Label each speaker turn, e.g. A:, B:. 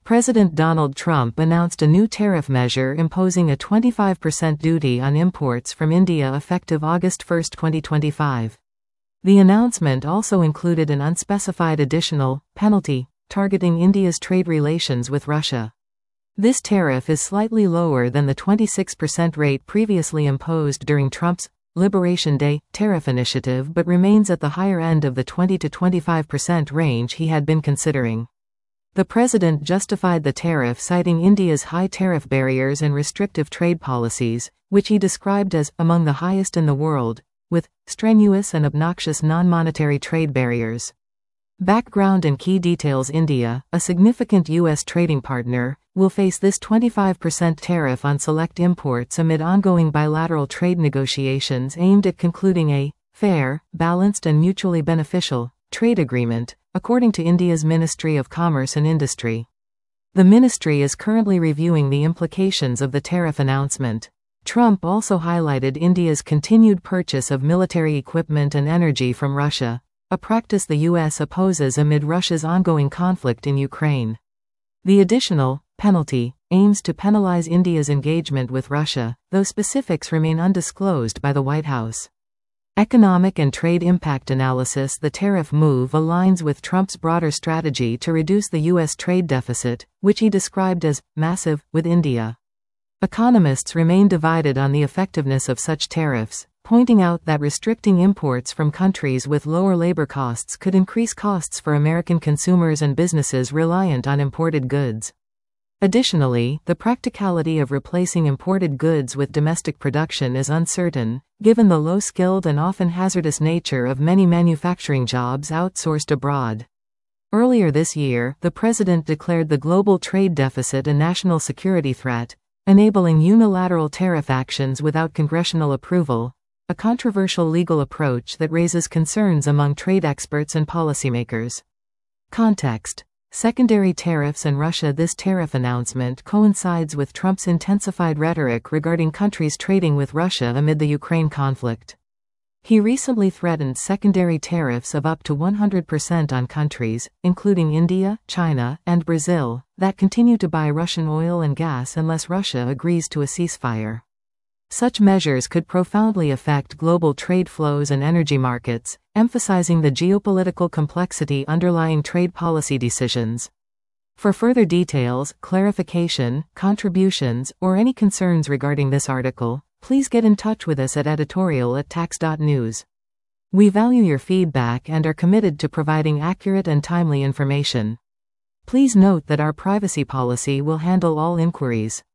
A: President Donald Trump announced a new tariff measure imposing a 25% duty on imports from India effective August 1, 2025. The announcement also included an unspecified additional penalty targeting India's trade relations with Russia. This tariff is slightly lower than the 26% rate previously imposed during Trump's Liberation Day tariff initiative, but remains at the higher end of the 20 to 25% range he had been considering. The president justified the tariff citing India's high tariff barriers and restrictive trade policies, which he described as among the highest in the world, with strenuous and obnoxious non-monetary trade barriers. Background and key details: India, a significant U.S. trading partner, will face this 25% tariff on select imports amid ongoing bilateral trade negotiations aimed at concluding a fair, balanced and mutually beneficial trade agreement, according to India's Ministry of Commerce and Industry. The ministry is currently reviewing the implications of the tariff announcement. Trump also highlighted India's continued purchase of military equipment and energy from Russia, a practice the U.S. opposes amid Russia's ongoing conflict in Ukraine. The additional penalty aims to penalize India's engagement with Russia, though specifics remain undisclosed by the White House. Economic and trade impact analysis: the tariff move aligns with Trump's broader strategy to reduce the U.S. trade deficit, which he described as massive, with India. Economists remain divided on the effectiveness of such tariffs, pointing out that restricting imports from countries with lower labor costs could increase costs for American consumers and businesses reliant on imported goods. Additionally, the practicality of replacing imported goods with domestic production is uncertain, given the low-skilled and often hazardous nature of many manufacturing jobs outsourced abroad. Earlier this year, the president declared the global trade deficit a national security threat, enabling unilateral tariff actions without congressional approval, a controversial legal approach that raises concerns among trade experts and policymakers. Context: secondary tariffs and Russia. This tariff announcement coincides with Trump's intensified rhetoric regarding countries trading with Russia amid the Ukraine conflict. He recently threatened secondary tariffs of up to 100% on countries, including India, China, and Brazil, that continue to buy Russian oil and gas unless Russia agrees to a ceasefire. Such measures could profoundly affect global trade flows and energy markets, emphasizing the geopolitical complexity underlying trade policy decisions. For further details, clarification, contributions, or any concerns regarding this article, please get in touch with us at editorial@tax.news. We value your feedback and are committed to providing accurate and timely information. Please note that our privacy policy will handle all inquiries.